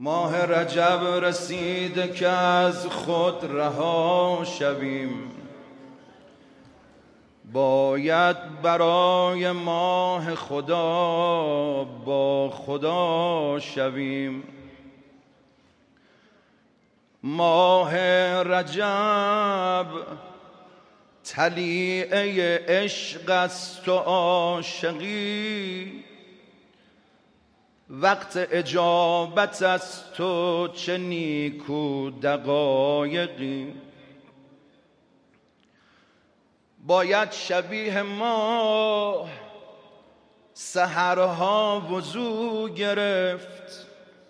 ماه رجب رسید که از خود رها شویم، باید برای ماه خدا با خدا شویم. ماه رجب طلیعه عشق است و عاشقی، وقت اجابت است و چه نیکو دقایقی. باید شبیه ماه سحرها وضو گرفت،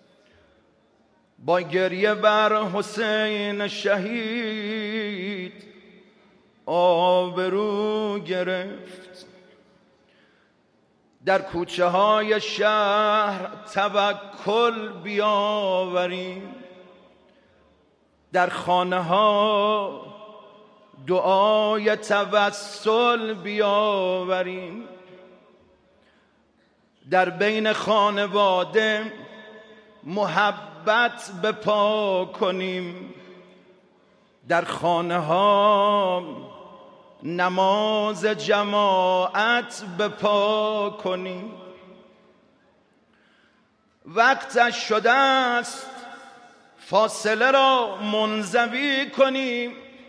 با گریه بر حسین شهید آبرو گرفت. در کوچه های شهر توکل بیاوریم، در خانه ها دعای توسل بیاوریم، در بین خانواده محبت بپا کنیم، در خانه ها نماز جماعت بپا کنیم. وقتش شده است فاصله را منزوی کنیم،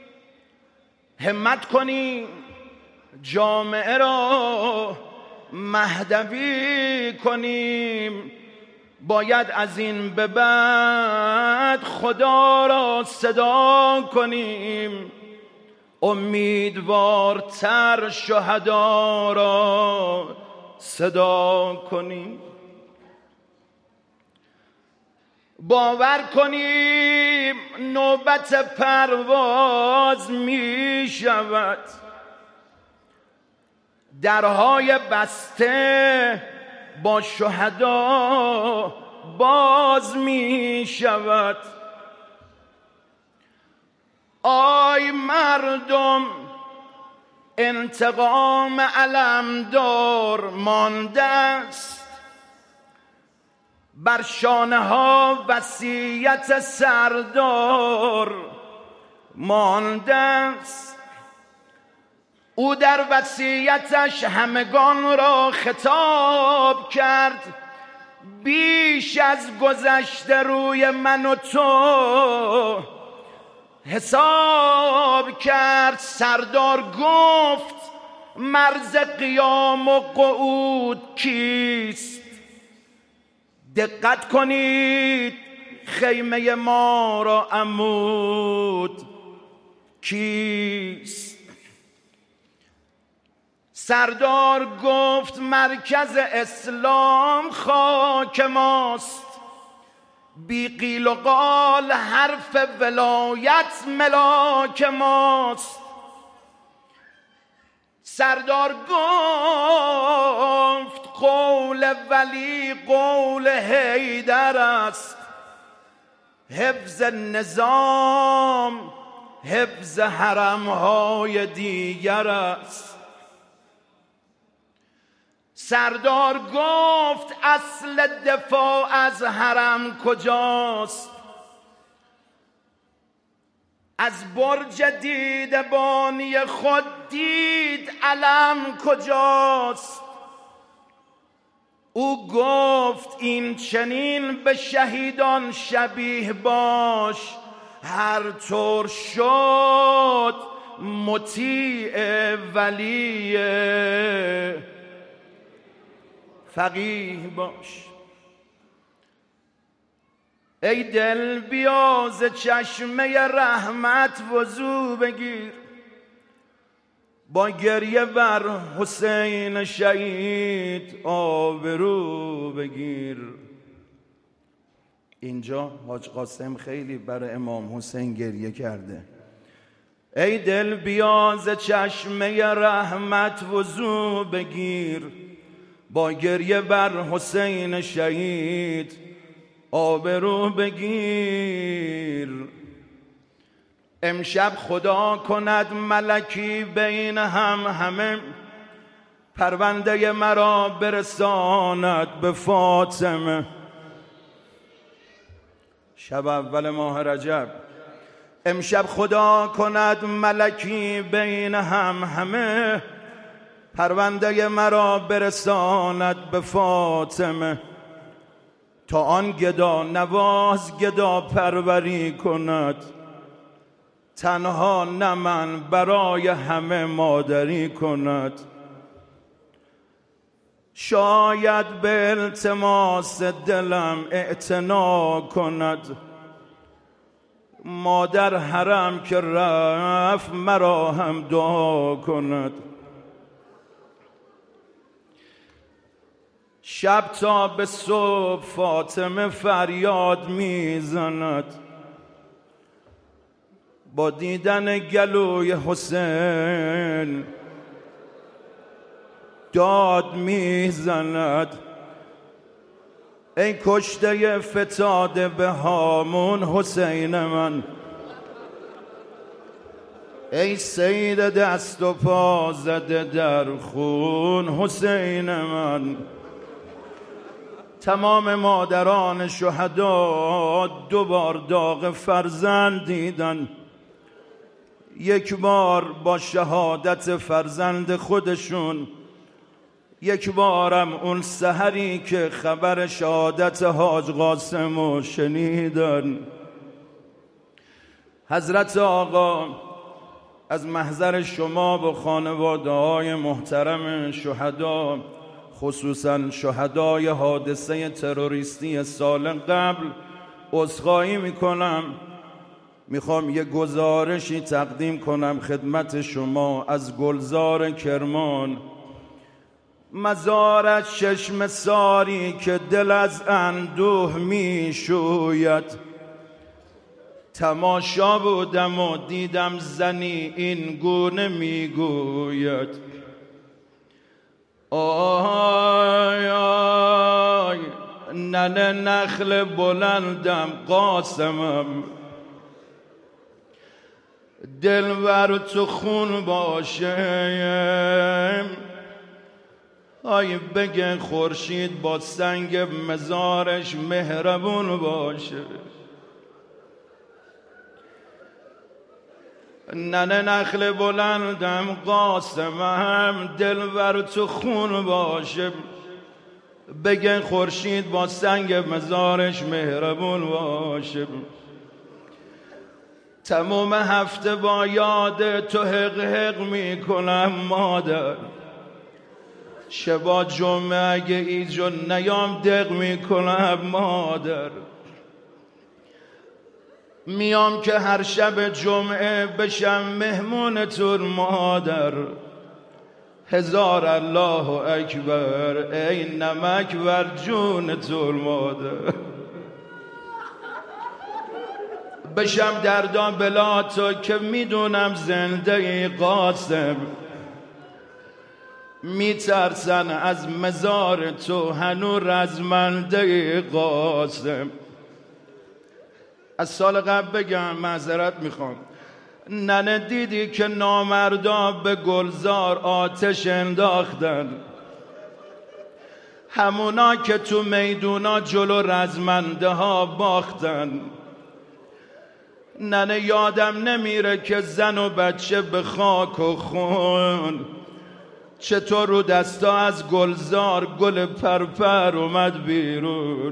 همت کنیم جامعه را مهدوی کنیم. باید از این به بعد خدا را صدا کنیم، امیدوارتر شهدا را صدا کنیم. باور کنیم نوبت پرواز می شود، درهای بسته با شهدا باز می شود. آی مردم انتقام علمدار مانده است، بر شانه ها وصیت سردار مانده است. او در وصیتش همگان را خطاب کرد، بیش از گذشته روی من و تو حساب کرد. سردار گفت مرز قیام و قعود کیست؟ دقت کنید خیمه ما را عمود کیست؟ سردار گفت مرکز اسلام خاک ماست، بی قیل و قال حرف ولایت ملاک ماست. سردار گفت قول ولی قول حیدر است، حفظ نظام حفظ حرمهای دیگر است. سردار گفت اصل دفاع از حرم کجاست؟ از برج دیدبانی خود دید علم کجاست؟ او گفت این چنین به شهیدان شبیه باش، هر طور شد مطیع ولی فقیه باش. ای دل بیا ز چشمه رحمت وضو بگیر، با گریه بر حسین شهید آبرو بگیر. اینجا حاج قاسم خیلی برای امام حسین گریه کرده. ای دل بیا ز چشمه رحمت وضو بگیر، با گریه بر حسین شهید آبرو بگیر. امشب خدا کند ملکی بین همه، پرونده مرا برساند به فاطمه. شب اول ماه رجب. امشب خدا کند ملکی بین همه، پرونده مرا برساند به فاطمه. تا آن گدا نواز گدا پروری کند، تنها نه من برای همه مادری کند. شاید به التماس دلم اعتنا کند، مادر حرم که رفت مرا هم دعا کند. شب تا به صبح فاطمه فریاد میزند، با دیدن گلوی حسین داد میزند. ای کشته فتاده به هامون حسین من، ای سید دست و پا زده در خون حسین من. تمام مادران شهدا دوبار داغ فرزند دیدن، یک بار با شهادت فرزند خودشون، یک بارم اون سحری که خبر شهادت حاج قاسمو شنیدن. حضرت آقا از محضر شما و خانواده های محترم شهدا، خصوصا شهدای حادثه تروریستی سال قبل، عذرخواهی میکنم. میخوام یه گزارشی تقدیم کنم خدمت شما از گلزار کرمان. مزار از چشم ساری که دل از اندوه میشوید، تماشا بودم و دیدم زنی این گونه میگوید. آی آی ننه نخل بلندم قاسمم، دلبر تو خون باشه. آی بگه خورشید با سنگ مزارش مهربون باشه. ننه نخل بلندم قاسمم، دلبر تو خون باشه. بگه خورشید با سنگ مزارش مهربون باشه. تمام هفته با یاد تو حق حق میکنم مادر، شبا جمعه اگه ایجا نیام دق میکنم مادر. میام که هر شب جمعه بشم مهمون تون مادر. هزار الله اکبر ای نمک بر جون تون مادر. بشم دردا بلا تو که میدونم زنده قاسم، میترسن از مزار تو هنو رزمنده قاسم. از سال قبل بگم معذرت میخوام. ننه دیدی که نامردا به گلزار آتش انداختن، همونا که تو میدونا جلو رزمنده ها باختن. ننه یادم نمیره که زن و بچه به خاک و خون چطور رو دستا از گلزار گل پرپر اومد بیرون.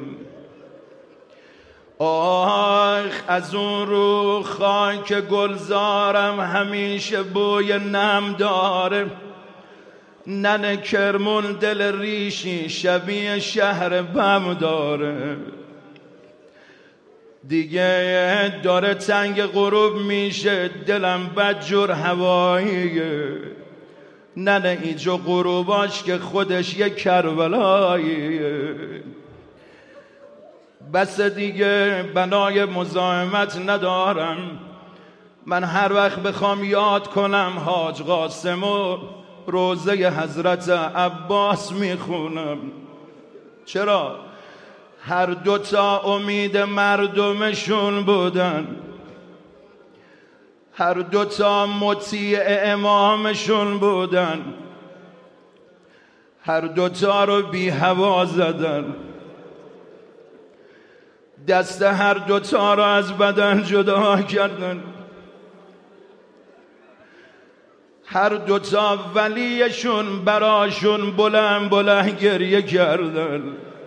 آخ از اون رو خاک گلزارم همیشه بوی نم داره. ننه کرمون دل ریشی شبیه شهر بم داره. دیگه داره تنگ غروب میشه دلم بدجور هواییه. ننه ایجا غروباش که خودش یک کربلاییه. بس دیگه بنای مزاحمت ندارم. من هر وقت بخوام یاد کنم حاج قاسم و روزه حضرت عباس میخونم. چرا؟ هر دوتا امید مردمشون بودن، هر دوتا مطیع امامشون بودن، هر دوتا رو بی هوا زدن. دست هر دوتا را از بدن جدا کردن. هر دوتا ولیشون براشون بلند بلند گریه کردن.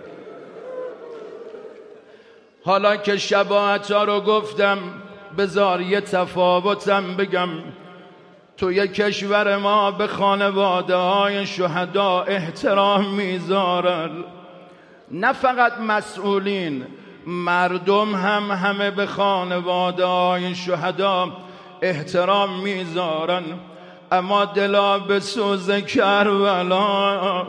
حالا که شباهت ها رو گفتم بذار یه تفاوتم بگم. توی کشور ما به خانواده های شهدا احترام میذارن، نه فقط مسئولین، مردم هم همه به خانواده های شهدا احترام میذارن. اما دلا به سوز کربلا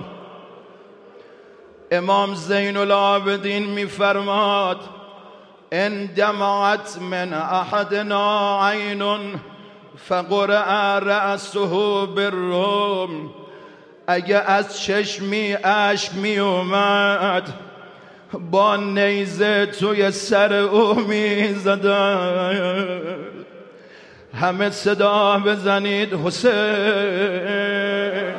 امام زین العابدین میفرماد ان دمعت من احدنا عین فقرع رأسه بالروم. اگه از چشمی اشک می اومد با نیزه توی سر او می زدن. همه صدا بزنید حسین.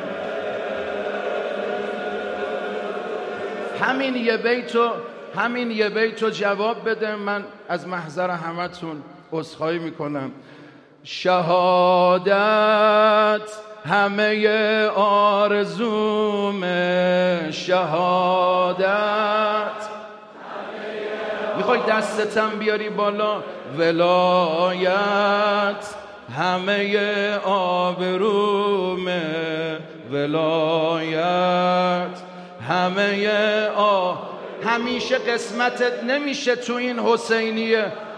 همین یه بیتو جواب بده، من از محضر همتون عذرخواهی میکنم. شهادت همه آرزومه، شهادت میخوای دستتم بیاری بالا، ولایت همه آبرومه، ولایت همه همیشه قسمتت نمیشه تو این حسینیه